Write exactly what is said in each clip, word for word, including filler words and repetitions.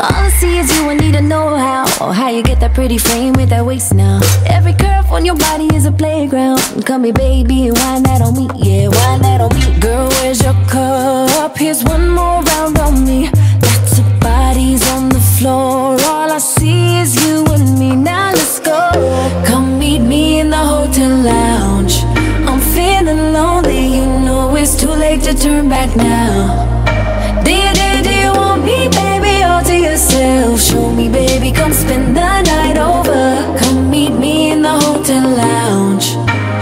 All I see is you, I need to know how. How you get that pretty frame with that waist now. Every curve on your body is a playground. Come here, baby, and wind that on me. Yeah, wind that on me. Girl, where's your cup? Here's one more round on me. Lots of bodies on the floor. All I see is you and me. Now let's go. Come meet me in the hotel lounge. I'm feeling lonely, you know it's too late to turn back now. Do you, do you, do you want me, baby, all to yourself? Show me, baby, come spend the night over. Come meet me in the hotel lounge.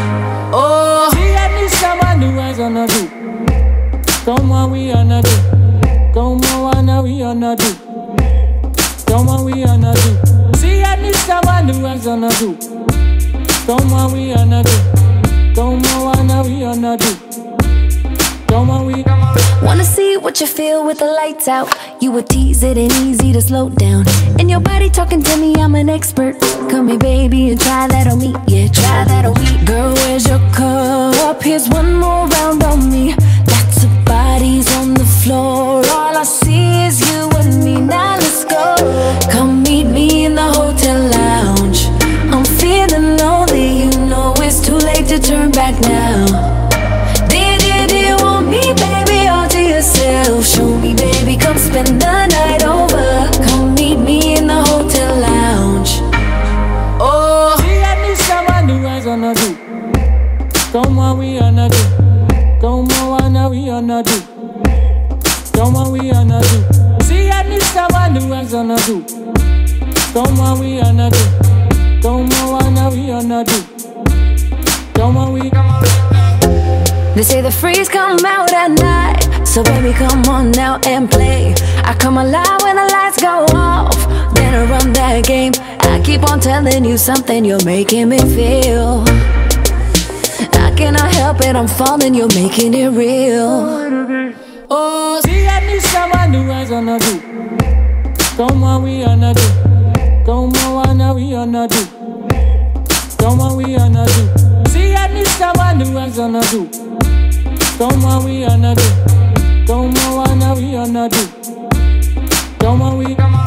Oh, si any someone who has on a do. Come on, we on a do. Come on, we on a do. Come on, we on a do. Si any someone who has on a do. Come on, we on a do. Come on, we on a do. Come on, we. Wanna see what you feel with the lights out. You would tease it and easy to slow down. And your body talking to me, I'm an expert. Come here, baby, and try that on me. Yeah, try that on me. Girl, where's your cup? Here's one more round on me. Lots of bodies on the floor. All I see is you and me. Now let's go. Come meet me in the hotel lounge. I'm feeling lonely, you know it's too late to turn back now. Do you, do you, do you want me, baby, all to yourself? Show me, baby, come spend the night over. Come meet me in the hotel lounge. Oh, si any someone who has on a do. Come on, we on a do. Come on, we on a do. Come on, we on a do. Si any someone who has on a do. Come on, we on a do. Come on, we on a do. Come on, we. they say the freeze come out at night. So baby, come on now and play. I come alive when the lights go off. Then I run that game. I keep on telling you something, you're making me feel. I cannot help it, I'm falling, you're making it real. Oh, si any someone who has on a do. Come on, we on a do. Come on, we on a do. Come on, we on a do. Si any someone who has on a do. Come on, we on a do. Come on, we on a do. Come on, we.